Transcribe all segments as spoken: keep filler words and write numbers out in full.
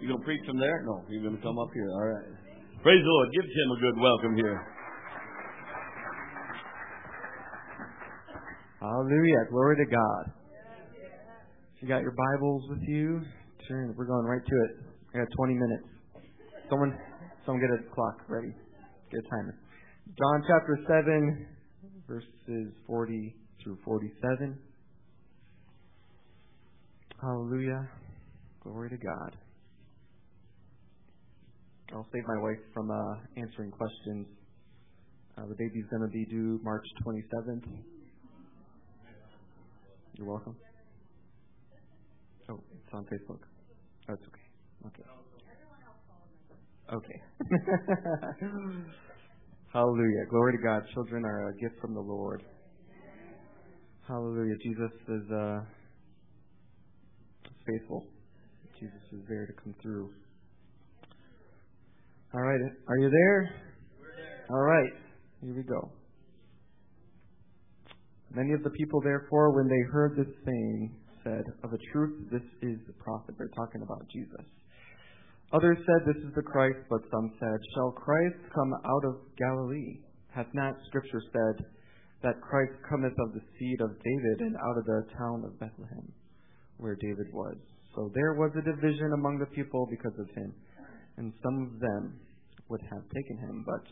going to preach from there? No, you're going to come up here. All right. Praise the Lord. Give Tim a good welcome here. Hallelujah. Glory to God. If you got your Bibles with you, turn. We're going right to it. I got twenty minutes. Someone, someone get a clock ready. Get a timer. John chapter seven, verses forty through forty-seven. Hallelujah. Glory to God. I'll save my wife from uh, answering questions. Uh, the baby's going to be due March twenty-seventh. You're welcome. Oh, it's on Facebook. That's okay. Okay. Okay. Hallelujah. Glory to God. Children are a gift from the Lord. Hallelujah. Jesus is uh, faithful. Jesus is there to come through. All right. Are you there? We're there. All right. Here we go. Many of the people, therefore, when they heard this saying, said, "Of a truth, this is the prophet." They're talking about Jesus. Others said, "This is the Christ," but some said, "Shall Christ come out of Galilee? Hath not Scripture said that Christ cometh of the seed of David and out of the town of Bethlehem, where David was?" So there was a division among the people because of him, and some of them would have taken him, but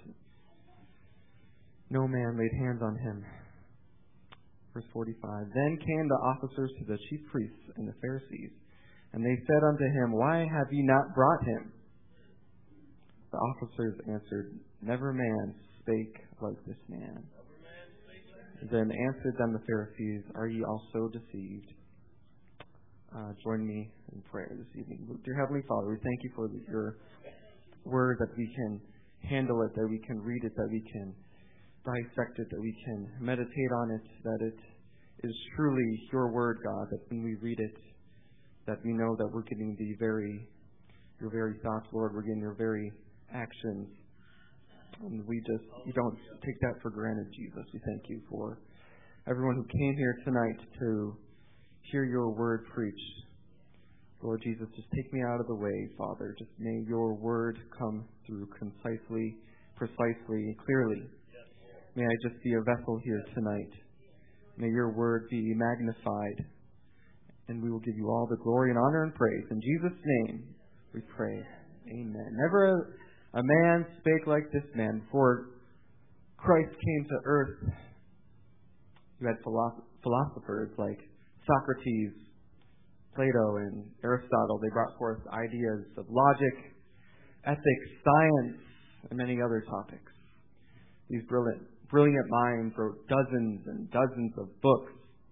no man laid hands on him. Verse forty-five, Then came the officers to the chief priests and the Pharisees, and they said unto him, Why have ye not brought him? The officers answered, Never man spake like this man. Then answered them the Pharisees, Are ye also deceived? Uh, join me in prayer this evening. Dear Heavenly Father, we thank you for your word, that we can handle it, that we can read it, that we can dissect it, that we can meditate on it, that it is truly your word, God, that when we read it, that we know that we're getting the very, your very thoughts, Lord, we're getting your very actions. And we just, you don't take that for granted, Jesus. We thank you for everyone who came here tonight to hear your word preached. Lord Jesus, just take me out of the way, Father. Just may your word come through concisely, precisely, clearly. May I just be a vessel here tonight. May your word be magnified, and we will give you all the glory and honor and praise. In Jesus' name we pray. Amen. Never a, a man spake like this man. Before Christ came to earth, you had philosoph- philosophers like Socrates, Plato, and Aristotle. They brought forth ideas of logic, ethics, science, and many other topics. These brilliant, brilliant minds wrote dozens and dozens of books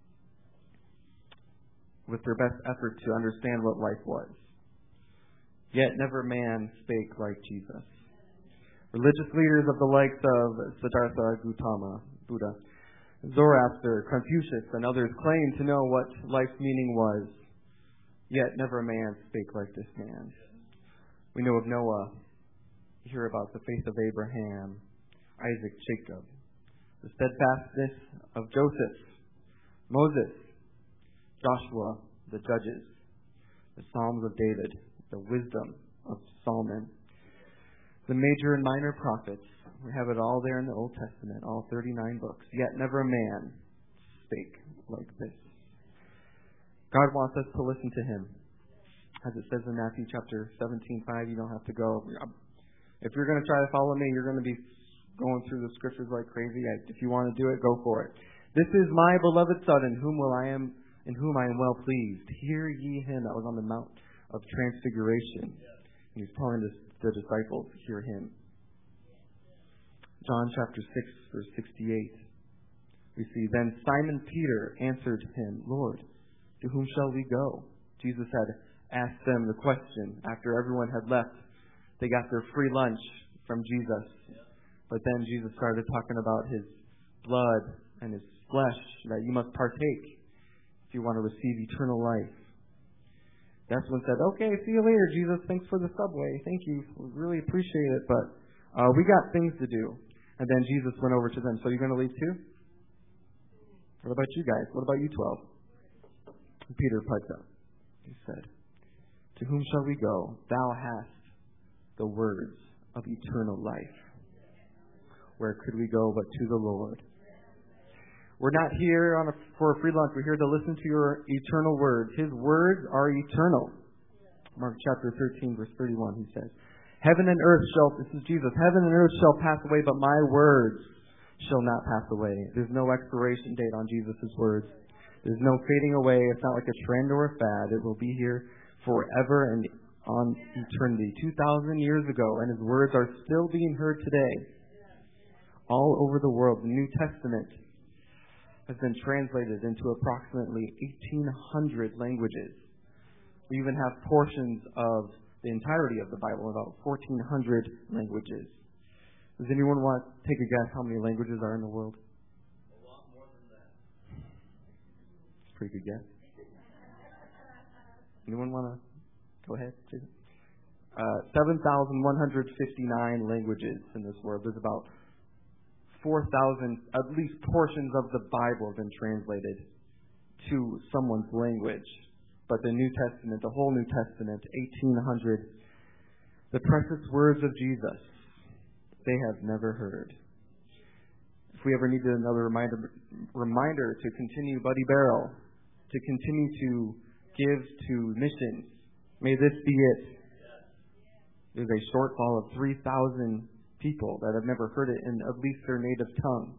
with their best effort to understand what life was. Yet never man spake like Jesus. Religious leaders of the likes of Siddhartha Gautama, Buddha, Zoroaster, Confucius, and others claimed to know what life's meaning was. Yet never a man spake like this man. We know of Noah. We hear about the faith of Abraham, Isaac, Jacob, the steadfastness of Joseph, Moses, Joshua, the judges, the Psalms of David, the wisdom of Solomon, the major and minor prophets. We have it all there in the Old Testament, all thirty-nine books. Yet never a man spake like this. God wants us to listen to him. As it says in Matthew chapter seventeen five, you don't have to go. If you're going to try to follow me, you're going to be going through the scriptures like crazy. If you want to do it, go for it. This is my beloved Son, in whom will I am, in whom I am well pleased. Hear ye him. That was on the Mount of Transfiguration. And he's telling the, the disciples, hear him. John chapter six, verse sixty-eight. We see, Then Simon Peter answered him, Lord, to whom shall we go? Jesus had asked them the question after everyone had left. They got their free lunch from Jesus. But then Jesus started talking about his blood and his flesh that you must partake if you want to receive eternal life. That's when said, okay, see you later, Jesus. Thanks for the subway. Thank you. We really appreciate it, but uh, we got things to do. And then Jesus went over to them. So you're going to leave too? What about you guys? What about you twelve? And Peter piped up. He said, To whom shall we go? Thou hast the words of eternal life. Where could we go but to the Lord? We're not here on a, for a free lunch. We're here to listen to your eternal words. His words are eternal. Mark chapter thirteen, verse thirty-one, he says, Heaven and earth shall, this is Jesus, heaven and earth shall pass away, but my words shall not pass away. There's no expiration date on Jesus' words. There's no fading away. It's not like a trend or a fad. It will be here forever and on eternity. two thousand years ago, and his words are still being heard today. All over the world. The New Testament has been translated into approximately eighteen hundred languages. We even have portions of the entirety of the Bible, about fourteen hundred languages. Does anyone want to take a guess how many languages are in the world? A lot more than that. It's a pretty good guess. Anyone want to go ahead? Uh, seven thousand one hundred fifty-nine languages in this world. There's about four thousand, at least portions of the Bible have been translated to someone's language. But the New Testament, the whole New Testament, eighteen hundred, the precious words of Jesus, they have never heard. If we ever needed another reminder, reminder to continue Buddy Barrel, to continue to give to missions, may this be it. There's a shortfall of three thousand people that have never heard it in at least their native tongue.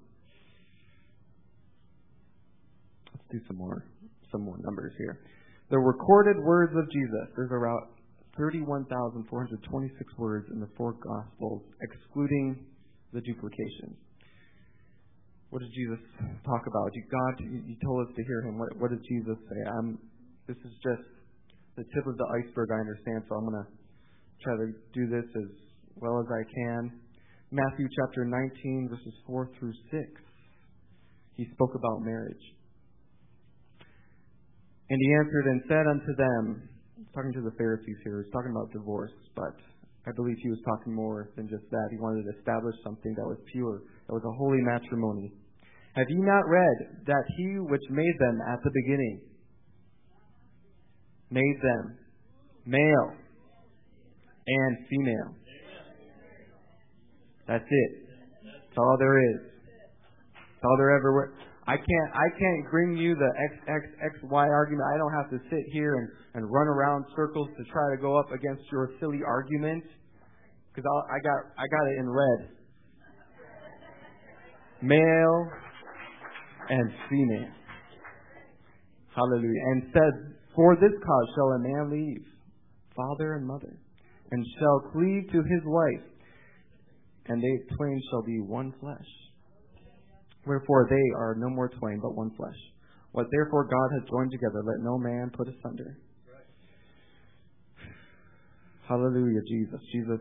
Let's do some more, some more numbers here. The recorded words of Jesus, there's around thirty-one thousand four hundred twenty-six words in the four Gospels, excluding the duplications. What did Jesus talk about? God, you told us to hear him. What, what did Jesus say? I'm, this is just the tip of the iceberg, I understand, so I'm going to try to do this as well as I can. Matthew chapter nineteen, verses four through six. He spoke about marriage. And he answered and said unto them, talking to the Pharisees here, he's talking about divorce, but I believe he was talking more than just that. He wanted to establish something that was pure, that was a holy matrimony. Have ye not read that he which made them at the beginning made them male and female? That's it. That's all there is. That's all there ever was. I can't I can't bring you the X X X Y argument. I don't have to sit here and, and run around circles to try to go up against your silly argument. Because I got I got it in red. Male and female. Hallelujah. And said, For this cause shall a man leave father and mother, and shall cleave to his wife, and they twain shall be one flesh. Wherefore they are no more twain, but one flesh. What therefore God hath joined together, let no man put asunder. Right. Hallelujah, Jesus. Jesus.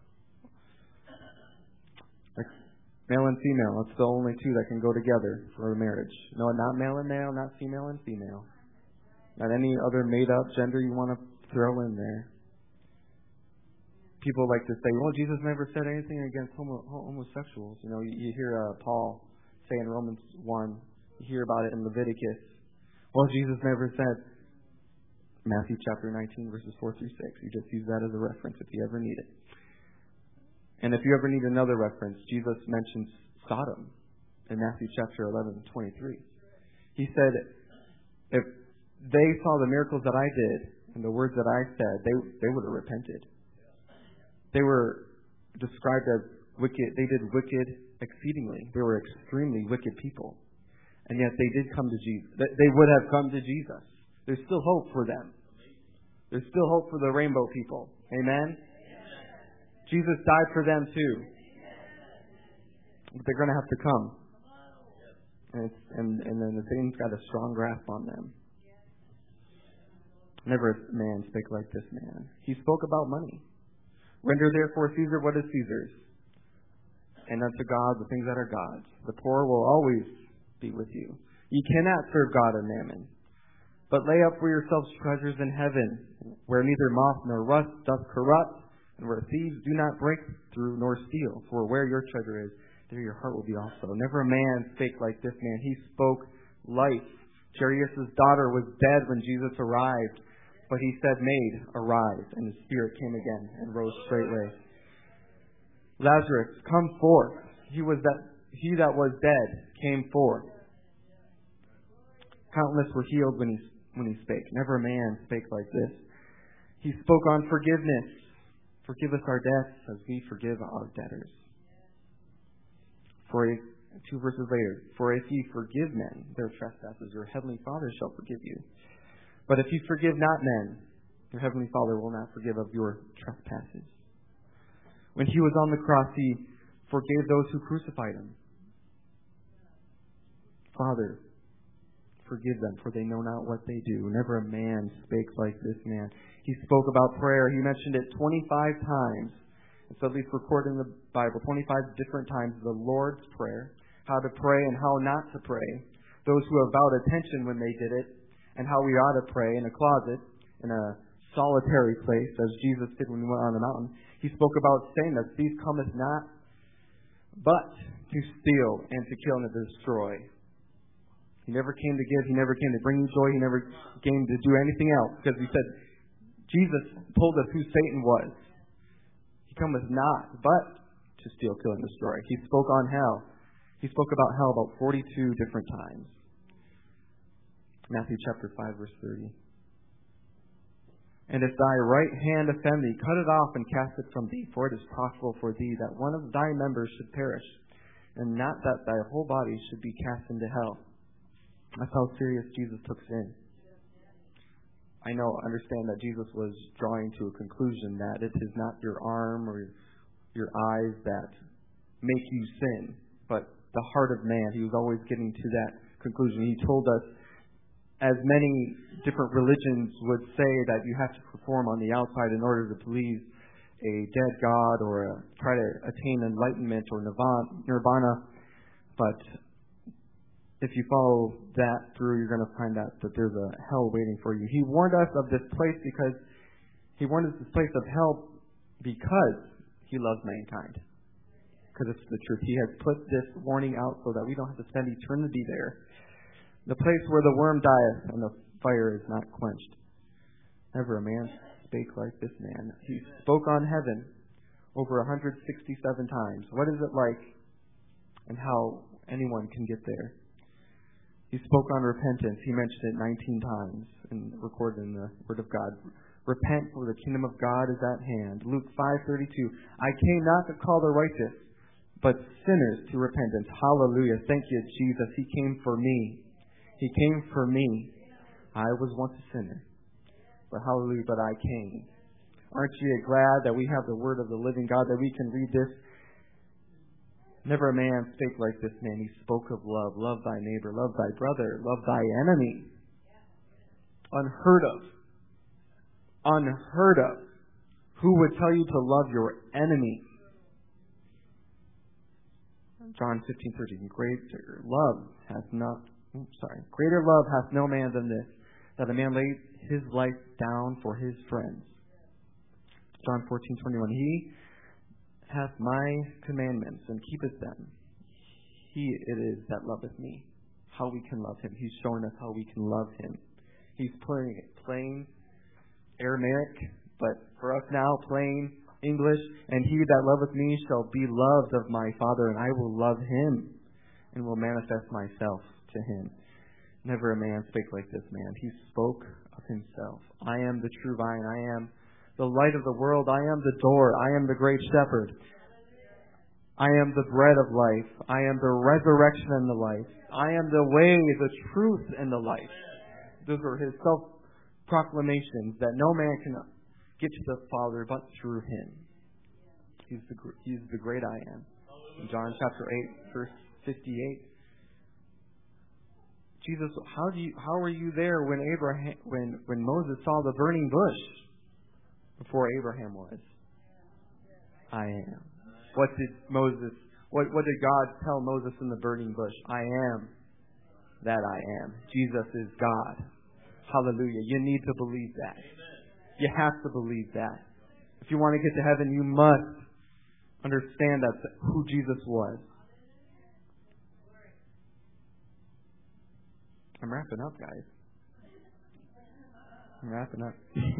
Like male and female, that's the only two that can go together for a marriage. No, not male and male, not female and female. Not any other made-up gender you want to throw in there. People like to say, well, Jesus never said anything against homo- homosexuals. You know, you, you hear uh, Paul say in Romans one, you hear about it in Leviticus. Well, Jesus never said. Matthew chapter nineteen, verses four through six. You just use that as a reference if you ever need it. And if you ever need another reference, Jesus mentions Sodom in Matthew chapter eleven, twenty-three. He said, if they saw the miracles that I did and the words that I said, they they would have repented. They were described as wicked. They did wicked exceedingly. They were extremely wicked people. And yet they did come to Jesus. They would have come to Jesus. There's still hope for them. There's still hope for the rainbow people. Amen? Amen. Jesus died for them too. But they're going to have to come. And, it's, and, and then the Satan's got a strong grasp on them. Never a man spake like this man. He spoke about money. Render therefore Caesar what is Caesar's, and unto God the things that are God's. The poor will always be with you. Ye cannot serve God and mammon. But lay up for yourselves treasures in heaven, where neither moth nor rust doth corrupt, and where thieves do not break through nor steal. For where your treasure is, there your heart will be also. Never a man spake like this man. He spoke life. Jairus' daughter was dead when Jesus arrived. But he said, Maid, arise. And his spirit came again and rose straightway. Lazarus, come forth. He was that he that was dead came forth. Countless were healed when he when he spake. Never a man spake like this. He spoke on forgiveness. Forgive us our debts as we forgive our debtors. For if, two verses later, for if ye forgive men their trespasses, your heavenly Father shall forgive you. But if you forgive not men, your heavenly Father will not forgive of your trespasses. When he was on the cross, he forgave those who crucified him. Father, forgive them, for they know not what they do. Never a man spake like this man. He spoke about prayer. He mentioned it twenty-five times. It's at least recorded in the Bible, twenty-five different times, the Lord's Prayer, how to pray and how not to pray. Those who have vowed attention when they did it, and how we ought to pray in a closet, in a solitary place, as Jesus did when he went on the mountain. He spoke about saying that thief cometh not, but to steal and to kill and to destroy. He never came to give. He never came to bring you joy. He never came to do anything else. Because he said, Jesus told us who Satan was. He cometh not, but to steal, kill, and destroy. He spoke on hell. He spoke about hell about forty-two different times. Matthew chapter five, verse thirty. And if thy right hand offend thee, cut it off and cast it from thee. For it is possible for thee that one of thy members should perish, and not that thy whole body should be cast into hell. That's how serious Jesus took sin. I know, understand that Jesus was drawing to a conclusion that it is not your arm or your eyes that make you sin, but the heart of man. He was always getting to that conclusion. He told us, as many different religions would say, that you have to perform on the outside in order to please a dead God or a, try to attain enlightenment or nirvana. But if you follow that through, you're going to find out that there's a hell waiting for you. He warned us of this place because he warned us this place of hell because he loves mankind. Because it's the truth. He has put this warning out so that we don't have to spend eternity there. The place where the worm dieth and the fire is not quenched. Never a man spake like this man. He spoke on heaven over one hundred sixty-seven times. What is it like and how anyone can get there? He spoke on repentance. He mentioned it nineteen times and recorded in the Word of God. Repent, for the kingdom of God is at hand. Luke five thirty-two. I came not to call the righteous, but sinners to repentance. Hallelujah. Thank you, Jesus. He came for me. He came for me. I was once a sinner. But hallelujah, but I came. Aren't you glad that we have the Word of the living God, that we can read this? Never a man spake like this man. He spoke of love. Love thy neighbor. Love thy brother. Love thy enemy. Unheard of. Unheard of. Who would tell you to love your enemy? John fifteen thirteen. Greater love hath not, oops, sorry. Greater love hath no man than this, that a man lay his life down for his friends. John fourteen twenty-one. He hath my commandments and keepeth them. He it is that loveth me. How we can love him. He's showing us how we can love him. He's plain, plain Aramaic, but for us now, plain English. And he that loveth me shall be loved of my Father, and I will love him and will manifest myself to him. Never a man spake like this man. He spoke of himself. I am the true vine. I am the light of the world. I am the door. I am the great shepherd. I am the bread of life. I am the resurrection and the life. I am the way, the truth, and the life. Those are his self-proclamations that no man can get to the Father but through him. He's the he's the great I am. In John chapter eight, verse fifty-eight. Jesus, how do you how were you there when Abraham when when Moses saw the burning bush before Abraham was? I am. What did Moses what what did God tell Moses in the burning bush? I am that I am. Jesus is God. Hallelujah. You need to believe that. You have to believe that. If you want to get to heaven, you must understand that's who Jesus was. I'm wrapping up, guys. wrapping up.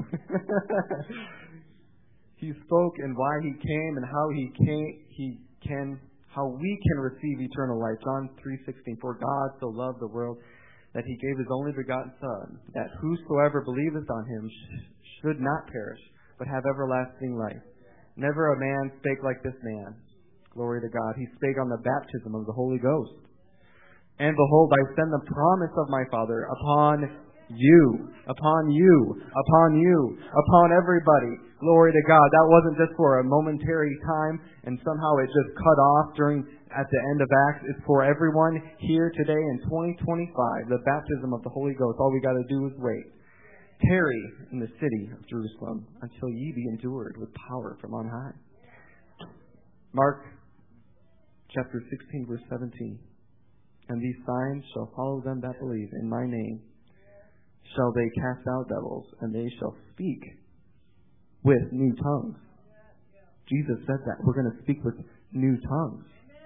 He spoke and why he came and how he came, he can, how we can receive eternal life. John three sixteen. For God so loved the world that he gave his only begotten Son, that whosoever believeth on him sh- should not perish, but have everlasting life. Never a man spake like this man. Glory to God. He spake on the baptism of the Holy Ghost. And behold, I send the promise of my Father upon you, upon you, upon you, upon everybody. Glory to God. That wasn't just for a momentary time and somehow it just cut off during at the end of Acts. It's for everyone here today in twenty twenty-five, the baptism of the Holy Ghost. All we got to do is wait. Tarry in the city of Jerusalem until ye be endured with power from on high. Mark chapter sixteen, verse seventeen. And these signs shall follow them that believe in my name. Shall they cast out devils, and they shall speak with new tongues. Jesus said that. We're going to speak with new tongues.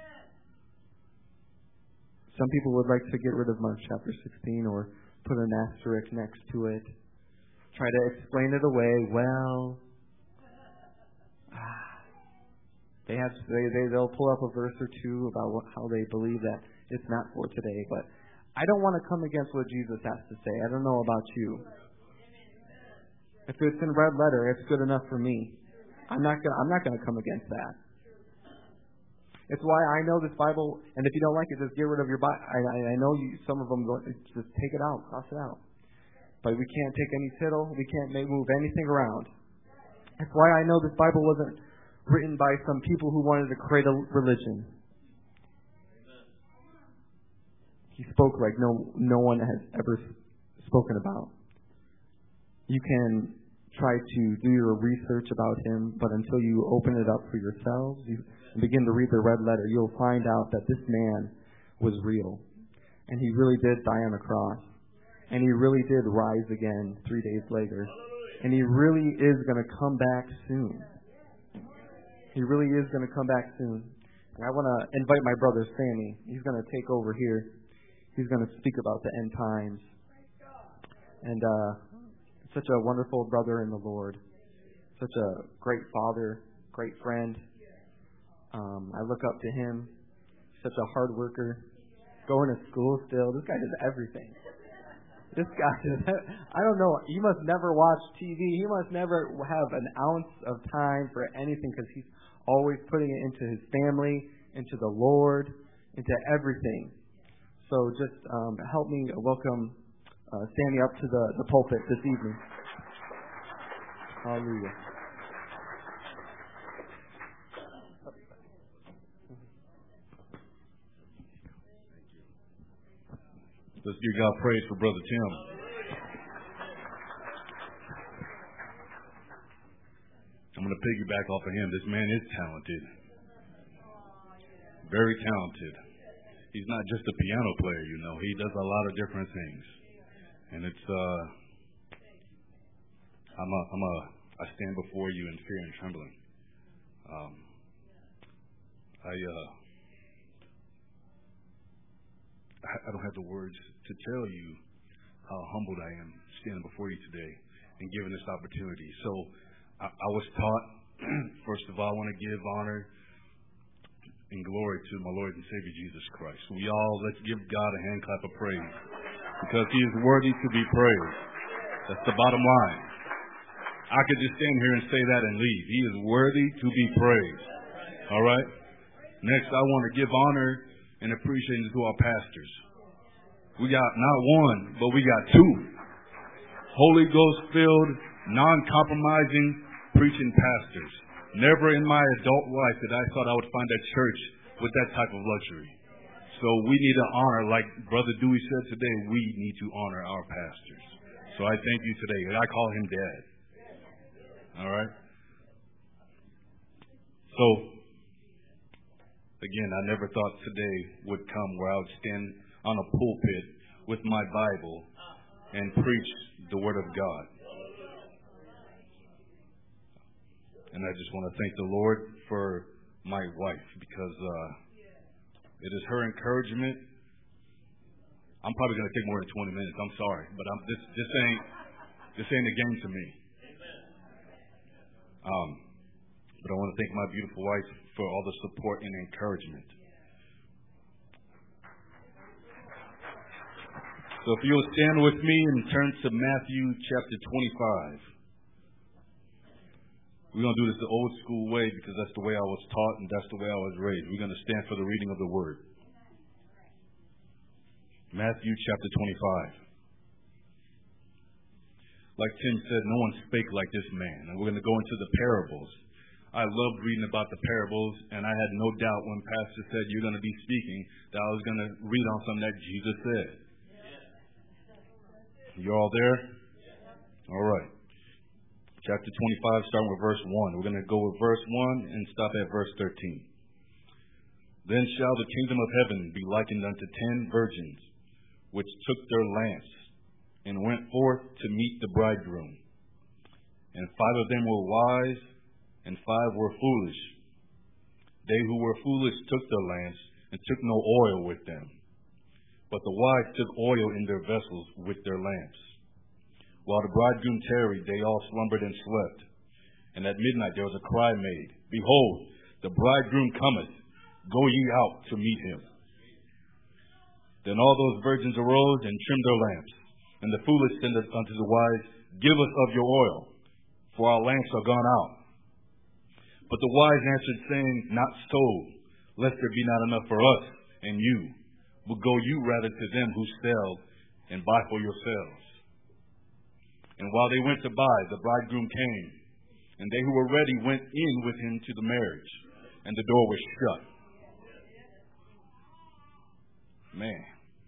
Some people would like to get rid of Mark chapter sixteen or put an asterisk next to it. Try to explain it away. Well, they have they, they they'll pull up a verse or two about what, how they believe that it's not for today. But I don't want to come against what Jesus has to say. I don't know about you. If it's in red letter, it's good enough for me. I'm not gonna I'm not gonna come against that. It's why I know this Bible, and if you don't like it, just get rid of your Bible. I, I know you, some of them go, just take it out, cross it out. But we can't take any tittle. We can't make, move anything around. That's why I know this Bible wasn't written by some people who wanted to create a religion. He spoke like no no one has ever spoken about. You can try to do your research about him, but until you open it up for yourselves, you begin to read the red letter, you'll find out that this man was real. And he really did die on the cross. And he really did rise again three days later. And he really is going to come back soon. He really is going to come back soon. And I want to invite my brother Sammy. He's going to take over here. He's going to speak about the end times. And uh, such a wonderful brother in the Lord. Such a great father, great friend. Um, I look up to him. Such a hard worker. Going to school still. This guy does everything. This guy does, I don't know. He must never watch T V. He must never have an ounce of time for anything because he's always putting it into his family, into the Lord, into everything. So just um, help me welcome uh, Sammy up to the, the pulpit this evening. Hallelujah. Let's give God praise for Brother Tim. I'm going to piggyback off of him. This man is talented. Very talented. He's not just a piano player, you know. He does a lot of different things. And it's, uh, I'm a, I'm a, I stand before you in fear and trembling. Um, I, uh, I don't have the words to tell you how humbled I am standing before you today and given this opportunity. So I, I was taught, first of all, I want to give honor and glory to my Lord and Savior Jesus Christ. We all, let's give God a hand clap of praise because he is worthy to be praised. That's the bottom line. I could just stand here and say that and leave. He is worthy to be praised. All right? Next, I want to give honor and appreciation to our pastors. We got not one, but we got two. Holy Ghost-filled, non-compromising, preaching pastors. Never in my adult life did I thought I would find a church with that type of luxury. So we need to honor, like Brother Dewey said today, we need to honor our pastors. So I thank you today. I call him Dad. All right? So, again, I never thought today would come where I would stand on a pulpit with my Bible and preach the Word of God. And I just want to thank the Lord for my wife because uh, it is her encouragement. I'm probably going to take more than twenty minutes. I'm sorry, but I'm this this ain't This ain't a game to me. Um, but I want to thank my beautiful wife for all the support and encouragement. So if you'll stand with me and turn to Matthew chapter twenty-five. We're going to do this the old school way because that's the way I was taught and that's the way I was raised. We're going to stand for the reading of the word. Matthew chapter twenty-five. Like Tim said, no one spake like this man. And we're going to go into the parables. I loved reading about the parables, and I had no doubt when Pastor said you're going to be speaking that I was going to read on something that Jesus said. You all there? All right. Chapter twenty-five, starting with verse one. We're going to go with verse one and stop at verse thirteen. Then shall the kingdom of heaven be likened unto ten virgins, which took their lamps, and went forth to meet the bridegroom. And five of them were wise, and five were foolish. They who were foolish took their lamps, and took no oil with them. But the wise took oil in their vessels with their lamps. While the bridegroom tarried, they all slumbered and slept. And at midnight there was a cry made, Behold, the bridegroom cometh, go ye out to meet him. Then all those virgins arose and trimmed their lamps. And the foolish said unto the wise, Give us of your oil, for our lamps are gone out. But the wise answered, saying, Not so, lest there be not enough for us and you. But go you rather to them who sell, and buy for yourselves. And while they went to buy, the bridegroom came. And they who were ready went in with him to the marriage. And the door was shut. Man.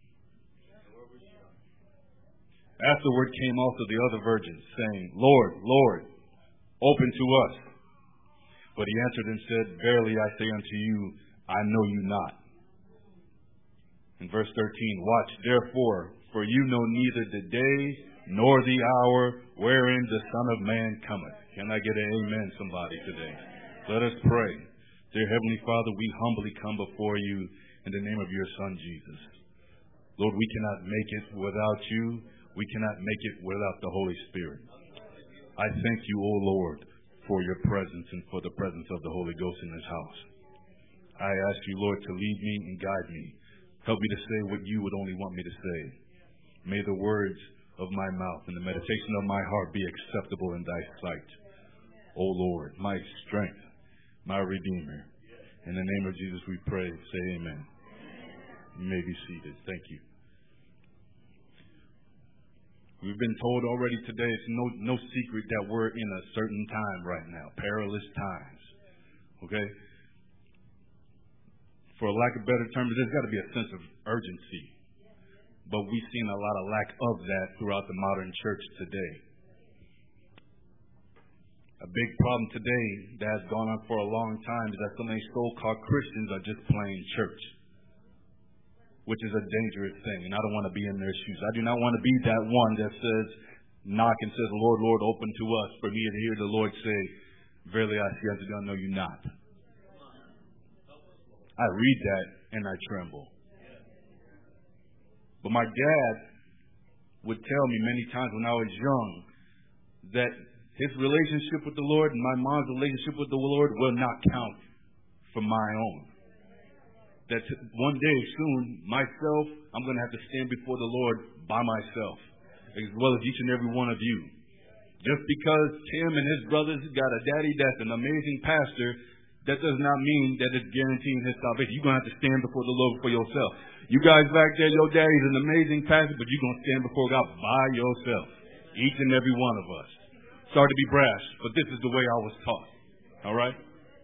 Afterward came also the other virgins, saying, Lord, Lord, open to us. But he answered and said, Verily I say unto you, I know you not. In verse thirteen, Watch therefore, for you know neither the day nor the hour wherein the Son of Man cometh. Can I get an amen, somebody, today? Let us pray. Dear Heavenly Father, we humbly come before you in the name of your Son, Jesus. Lord, we cannot make it without you. We cannot make it without the Holy Spirit. I thank you, O Lord, for your presence and for the presence of the Holy Ghost in this house. I ask you, Lord, to lead me and guide me. Help me to say what you would only want me to say. May the words of my mouth and the meditation of my heart be acceptable in thy sight. O Lord, my strength, my Redeemer. In the name of Jesus we pray. Say amen. You may be seated. Thank you. We've been told already today, it's no, no secret that we're in a certain time right now, perilous times. Okay? For a lack of better terms, there's got to be a sense of urgency. But we've seen a lot of lack of that throughout the modern church today. A big problem today that has gone on for a long time is that so many so-called Christians are just playing church, which is a dangerous thing, and I don't want to be in their shoes. I do not want to be that one that says, knock and says, Lord, Lord, open to us, for me to hear the Lord say, Verily I say unto thee, I know you not. I read that and I tremble. But my dad would tell me many times when I was young that his relationship with the Lord and my mom's relationship with the Lord will not count for my own. That one day soon, myself, I'm going to have to stand before the Lord by myself, as well as each and every one of you. Just because Tim and his brothers got a daddy that's an amazing pastor, that does not mean that it's guaranteeing his salvation. You're going to have to stand before the Lord for yourself. You guys back there, your daddy's an amazing pastor, but you're going to stand before God by yourself. Each and every one of us. Sorry to be brash, but this is the way I was taught. All right?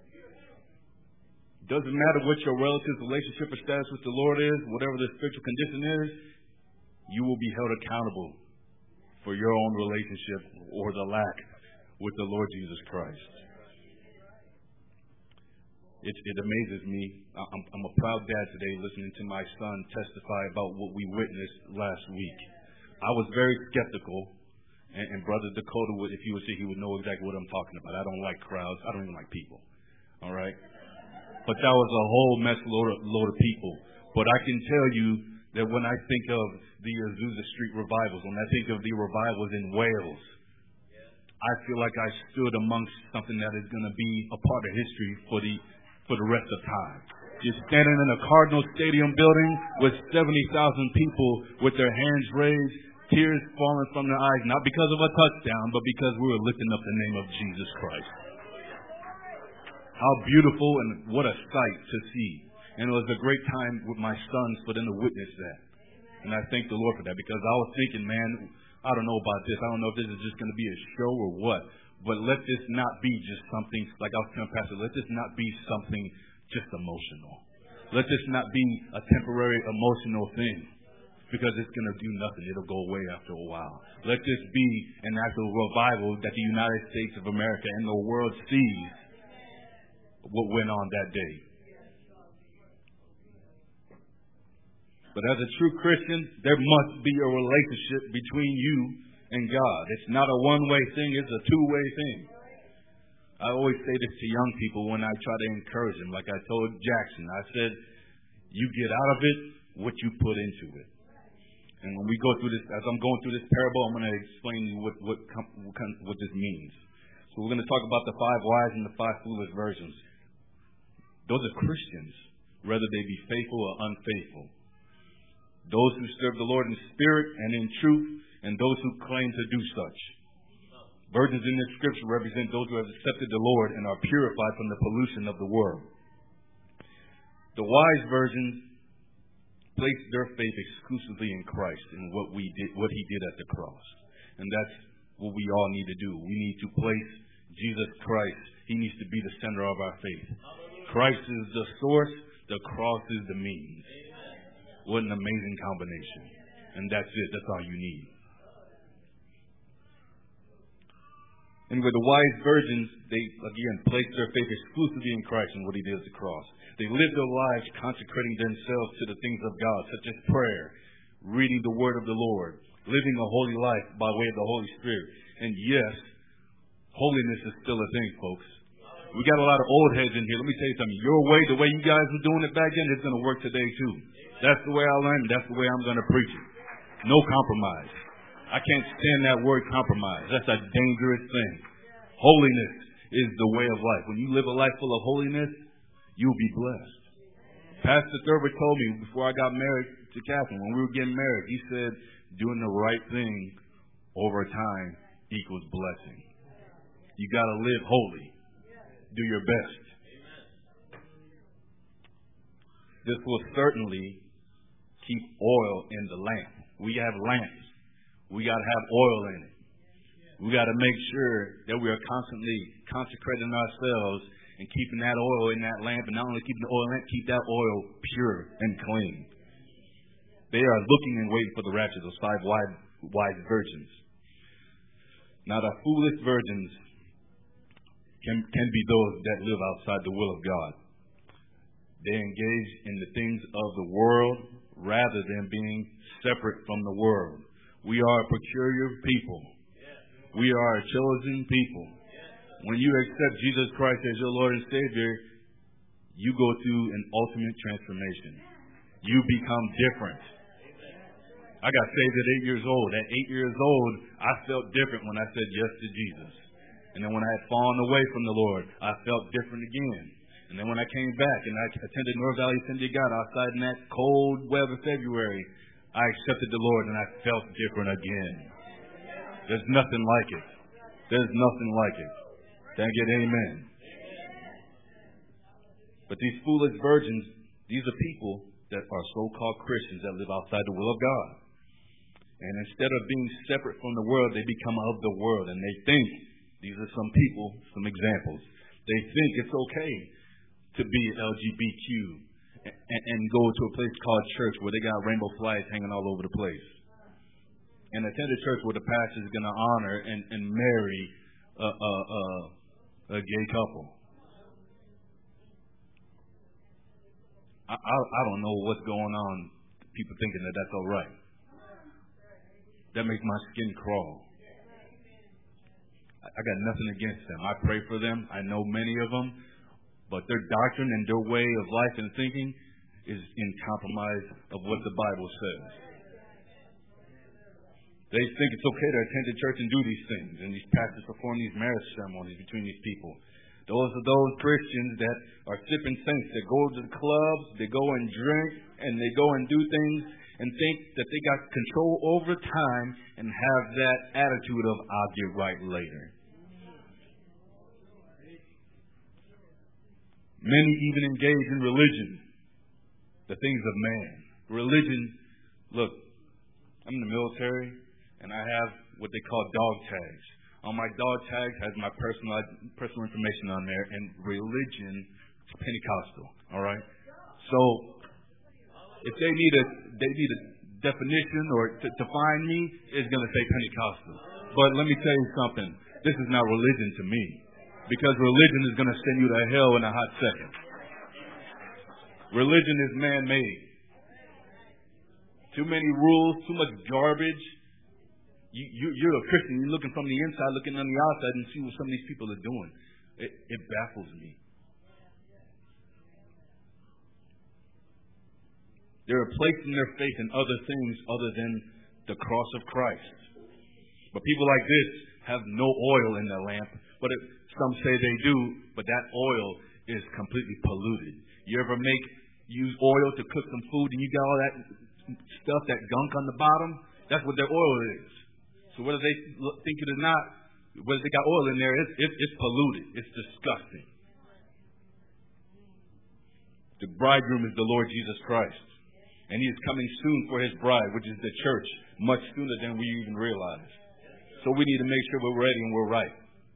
Doesn't matter what your relative's relationship or status with the Lord is, whatever the spiritual condition is, you will be held accountable for your own relationship or the lack with the Lord Jesus Christ. It, it amazes me. I'm, I'm a proud dad today listening to my son testify about what we witnessed last week. I was very skeptical, and, and Brother Dakota, would, if he was here, he would know exactly what I'm talking about. I don't like crowds. I don't even like people. All right? But that was a whole mess load of, load of people. But I can tell you that when I think of the Azusa Street revivals, when I think of the revivals in Wales, I feel like I stood amongst something that is going to be a part of history for the for the rest of time. You're standing in a Cardinal Stadium building with seventy thousand people with their hands raised, tears falling from their eyes, not because of a touchdown, but because we were lifting up the name of Jesus Christ. How beautiful and what a sight to see. And it was a great time with my sons for them to witness that. And I thank the Lord for that, because I was thinking, man, I don't know about this. I don't know if this is just going to be a show or what. But let this not be just something, like I was telling Pastor, let this not be something just emotional. Let this not be a temporary emotional thing, because it's going to do nothing. It'll go away after a while. Let this be an actual revival that the United States of America and the world sees what went on that day. But as a true Christian, there must be a relationship between you and God. It's not a one-way thing. It's a two-way thing. I always say this to young people when I try to encourage them. Like I told Jackson, I said, you get out of it what you put into it. And when we go through this, as I'm going through this parable, I'm going to explain to you what, what, what, what this means. So we're going to talk about the five wise and the five foolish virgins. Those are Christians, whether they be faithful or unfaithful. Those who serve the Lord in spirit and in truth, and those who claim to do such. Virgins in this scripture represent those who have accepted the Lord and are purified from the pollution of the world. The wise virgins place their faith exclusively in Christ and what we did, what He did at the cross. And that's what we all need to do. We need to place Jesus Christ. He needs to be the center of our faith. Christ is the source. The cross is the means. What an amazing combination. And that's it. That's all you need. And with the wise virgins, they, again, placed their faith exclusively in Christ and what He did at the cross. They lived their lives consecrating themselves to the things of God, such as prayer, reading the word of the Lord, living a holy life by way of the Holy Spirit. And yes, holiness is still a thing, folks. We got a lot of old heads in here. Let me tell you something. Your way, the way you guys were doing it back then, it's going to work today too. That's the way I learned. That's the way I'm going to preach it. No compromise. I can't stand that word compromise. That's a dangerous thing. Holiness is the way of life. When you live a life full of holiness, you'll be blessed. Pastor Thurber told me before I got married to Catherine, when we were getting married, he said, doing the right thing over time equals blessing. You got to live holy. Do your best. This will certainly keep oil in the lamp. We have lamps. We got to have oil in it. We got to make sure that we are constantly consecrating ourselves and keeping that oil in that lamp. And not only keeping the oil in it, keep that oil pure and clean. They are looking and waiting for the rapture, those five wise, wise virgins. Now, the foolish virgins can, can be those that live outside the will of God. They engage in the things of the world rather than being separate from the world. We are a peculiar people. We are a chosen people. When you accept Jesus Christ as your Lord and Savior, you go through an ultimate transformation. You become different. I got saved at eight years old. At eight years old, I felt different when I said yes to Jesus. And then when I had fallen away from the Lord, I felt different again. And then when I came back and I attended North Valley Assembly of God outside in that cold weather February, I accepted the Lord and I felt different again. There's nothing like it. There's nothing like it. Thank you, amen. But these foolish virgins, these are people that are so-called Christians that live outside the will of God. And instead of being separate from the world, they become of the world. And they think, these are some people, some examples, they think it's okay to be L G B T Q and, and, and go to a place called church where they got rainbow flags hanging all over the place. And attend a church where the pastor is going to honor and, and marry a, a, a, a gay couple. I, I, I don't know what's going on. People thinking that that's all right. That makes my skin crawl. I, I got nothing against them. I pray for them. I know many of them. But their doctrine and their way of life and thinking is in compromise of what the Bible says. They think it's okay to attend the church and do these things, and these pastors perform these marriage ceremonies between these people. Those are those Christians that are sipping saints, that go to the clubs, they go and drink, and they go and do things and think that they got control over time and have that attitude of, I'll get right later. Many even engage in religion, the things of man. Religion, look, I'm in the military, and I have what they call dog tags. On my dog tags has my personal personal information on there, and religion is Pentecostal. All right. So if they need a they need a definition or to, to find me, it's going to say Pentecostal. But let me tell you something. This is not religion to me, because religion is going to send you to hell in a hot second. Religion is man-made. Too many rules, too much garbage. You, you, you're a Christian. You're looking from the inside, looking on the outside, and see what some of these people are doing. It, it baffles me. They're placing their faith in other things other than the cross of Christ. But people like this have no oil in their lamp. But it, some say they do, but that oil is completely polluted. You ever make use oil to cook some food, and you got all that stuff, that gunk on the bottom? That's what their oil is. So whether they think it or not, whether they got oil in there, it's, it's, it's polluted. It's disgusting. The bridegroom is the Lord Jesus Christ. And He is coming soon for His bride, which is the church, much sooner than we even realize. So we need to make sure we're ready and we're right.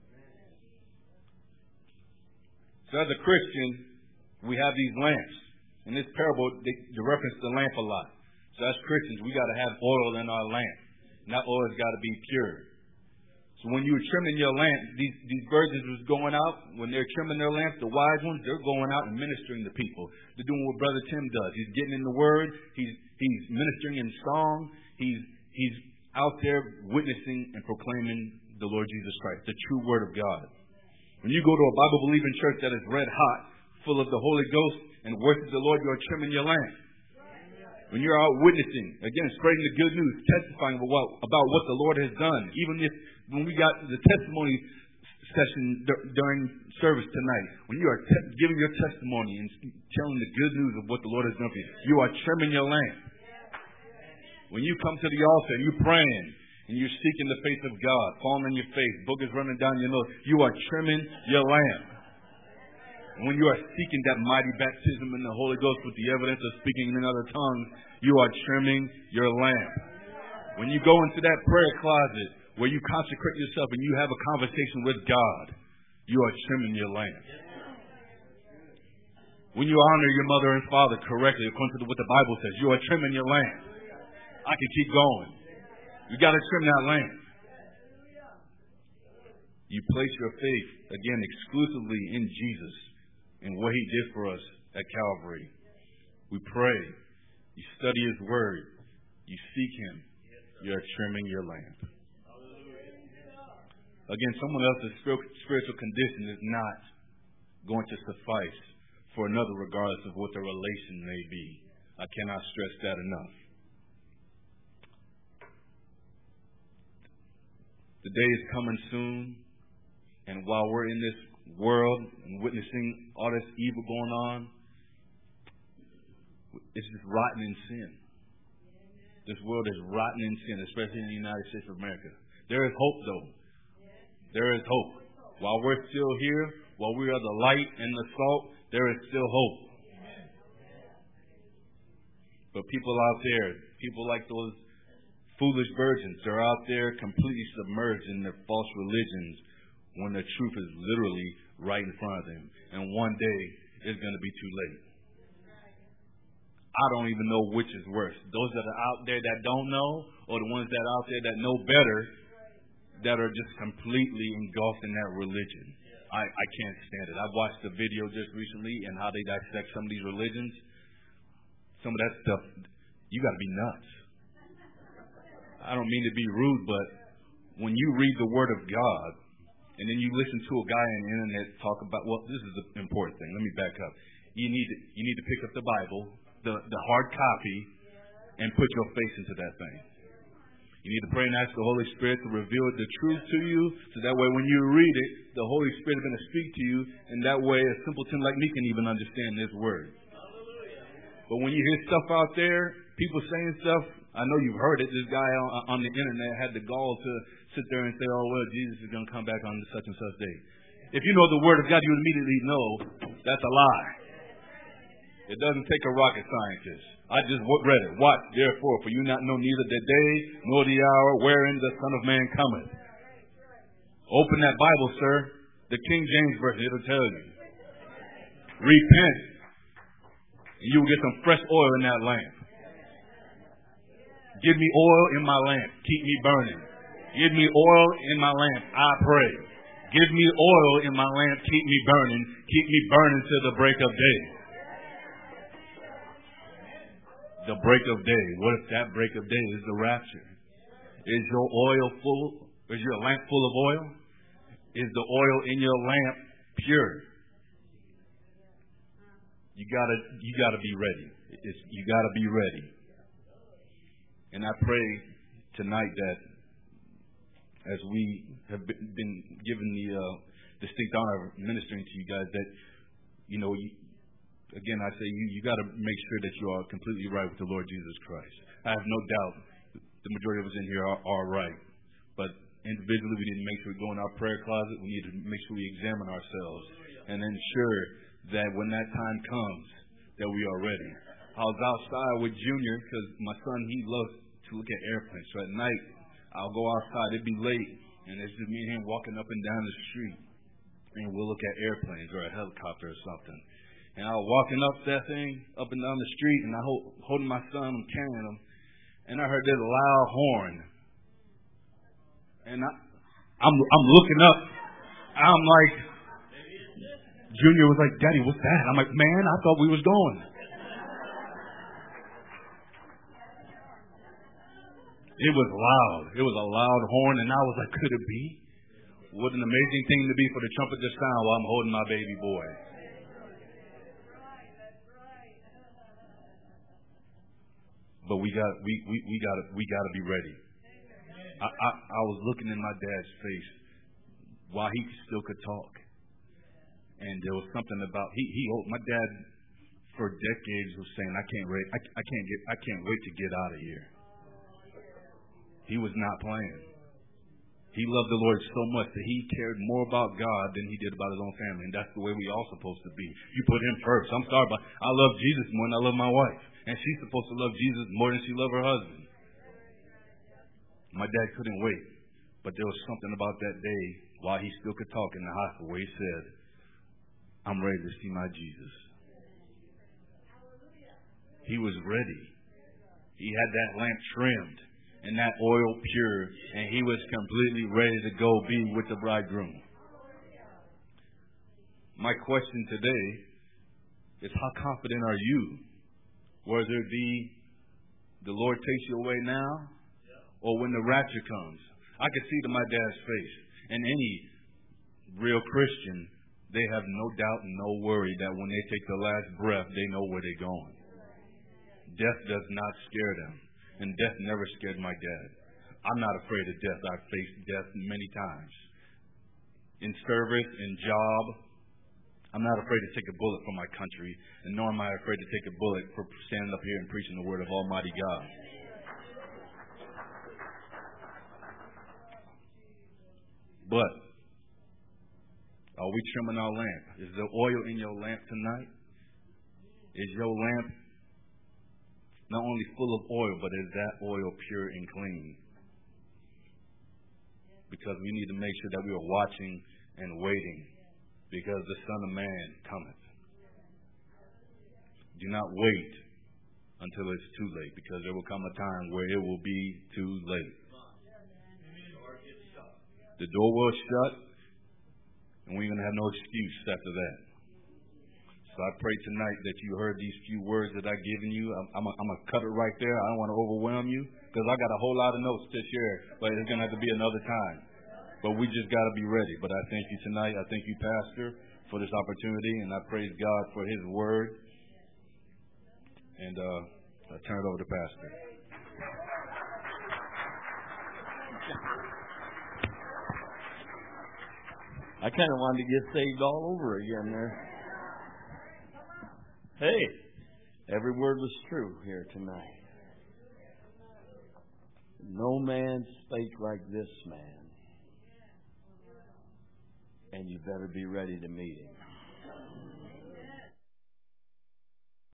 So as a Christian, we have these lamps. In this parable, they, they reference the lamp a lot. So as Christians, we got to have oil in our lamp. And that oil has got to be pure. So when you were trimming your lamp, these, these virgins was going out. When they're trimming their lamps, the wise ones, they're going out and ministering to people. They're doing what Brother Tim does. He's getting in the Word. He's he's ministering in song. He's he's out there witnessing and proclaiming the Lord Jesus Christ, the true Word of God. When you go to a Bible-believing church that is red hot, full of the Holy Ghost, and worship the Lord, you're trimming your lamp. When you're out witnessing, again, spreading the good news, testifying about what, about what the Lord has done. Even if, when we got the testimony session d- during service tonight, when you are te- giving your testimony and telling the good news of what the Lord has done for you, you are trimming your lamp. When you come to the altar and you're praying and you're seeking the face of God, falling on your face, boogers running down your nose, you are trimming your lamp. And when you are seeking that mighty baptism in the Holy Ghost with the evidence of speaking in other tongues, you are trimming your lamp. When you go into that prayer closet where you consecrate yourself and you have a conversation with God, you are trimming your lamp. When you honor your mother and father correctly, according to what the Bible says, you are trimming your lamp. I can keep going. You got to trim that lamp. You place your faith, again, exclusively in Jesus and what He did for us at Calvary. We pray. You study His Word. You seek Him. You're trimming your lamp. Again, someone else's spiritual condition is not going to suffice for another regardless of what the relation may be. I cannot stress that enough. The day is coming soon, and while we're in this world and witnessing all this evil going on, it's just rotten in sin. This world is rotten in sin, especially in the United States of America. There is hope, though. There is hope. While we're still here, while we are the light and the salt, there is still hope. But people out there, people like those foolish virgins, they're out there completely submerged in their false religions when the truth is literally right in front of them. And one day, it's going to be too late. I don't even know which is worse. Those that are out there that don't know, or the ones that are out there that know better, that are just completely engulfed in that religion. I, I can't stand it. I watched the video just recently and how they dissect some of these religions. Some of that stuff, you got to be nuts. I don't mean to be rude, but when you read the Word of God, and then you listen to a guy on the internet talk about, well, this is the important thing. Let me back up. You need to, you need to pick up the Bible, the, the hard copy, and put your face into that thing. You need to pray and ask the Holy Spirit to reveal the truth to you, so that way when you read it, the Holy Spirit is going to speak to you, and that way a simpleton like me can even understand this word. But when you hear stuff out there, people saying stuff, I know you've heard it. This guy on, on the internet had the gall to sit there and say, oh, well, Jesus is going to come back on such and such day. If you know the Word of God, you immediately know that's a lie. It doesn't take a rocket scientist. I just read it. Watch, therefore, for you not know neither the day nor the hour wherein the Son of Man cometh. Open that Bible, sir. The King James Version, it'll tell you. Repent, and you will get some fresh oil in that lamp. Give me oil in my lamp. Keep me burning. Give me oil in my lamp. I pray. Give me oil in my lamp. Keep me burning. Keep me burning till the break of day. The break of day. What if that break of day is the rapture? Is your oil full? Is your lamp full of oil? Is the oil in your lamp pure? You gotta, you gotta be ready. It's, you gotta be ready. And I pray tonight that as we have been given the uh, distinct honor of ministering to you guys, that, you know, you, again, I say you, you got to make sure that you are completely right with the Lord Jesus Christ. I have no doubt the majority of us in here are, are right. But individually, we need to make sure we go in our prayer closet. We need to make sure we examine ourselves and ensure that when that time comes, that we are ready. I was outside with Junior because my son, he loves to look at airplanes. So at night, I'll go outside. It'd be late, and it's just me and him walking up and down the street, and we'll look at airplanes or a helicopter or something. And I was walking up that thing, up and down the street, and I hold, holding my son and carrying him, and I heard this loud horn. And I, I'm, I'm looking up. I'm like, Junior was like, Daddy, what's that? I'm like, man, I thought we was going. It was loud. It was a loud horn, and I was like, could it be? What an amazing thing to be for the trumpet to sound while I'm holding my baby boy. But we got we we we got we got to be ready. I, I I was looking in my dad's face while he still could talk, and there was something about he he my dad for decades was saying I can't wait I, I can't get I can't wait to get out of here. He was not playing. He loved the Lord so much that he cared more about God than he did about his own family. And that's the way we all supposed to be. You put him first. I'm sorry, but I love Jesus more than I love my wife. And she's supposed to love Jesus more than she loved her husband. My dad couldn't wait. But there was something about that day while he still could talk in the hospital where he said, I'm ready to see my Jesus. He was ready. He had that lamp trimmed and that oil pure, and he was completely ready to go be with the bridegroom. My question today is, how confident are you? Whether it be the Lord takes you away now, or when the rapture comes. I could see to my dad's face, and any real Christian, they have no doubt and no worry that when they take the last breath, they know where they're going. Death does not scare them. And death never scared my dad. I'm not afraid of death. I've faced death many times. In service, in job. I'm not afraid to take a bullet for my country. And nor am I afraid to take a bullet for standing up here and preaching the word of Almighty God. But, are we trimming our lamp? Is the oil in your lamp tonight? Is your lamp not only full of oil, but is that oil pure and clean? Because we need to make sure that we are watching and waiting, because the Son of Man cometh. Do not wait until it's too late, because there will come a time where it will be too late. The door will shut, and we're going to have no excuse after that. So I pray tonight that you heard these few words that I've given you. I'm, I'm, I'm going to cut it right there. I don't want to overwhelm you because I got a whole lot of notes to share, but it's going to have to be another time. But we just got to be ready. But I thank you tonight. I thank you, Pastor, for this opportunity, and I praise God for his word. And uh, I turn it over to Pastor. I kind of wanted to get saved all over again there. Hey, every word was true here tonight. No man spake like this man. And you better be ready to meet him.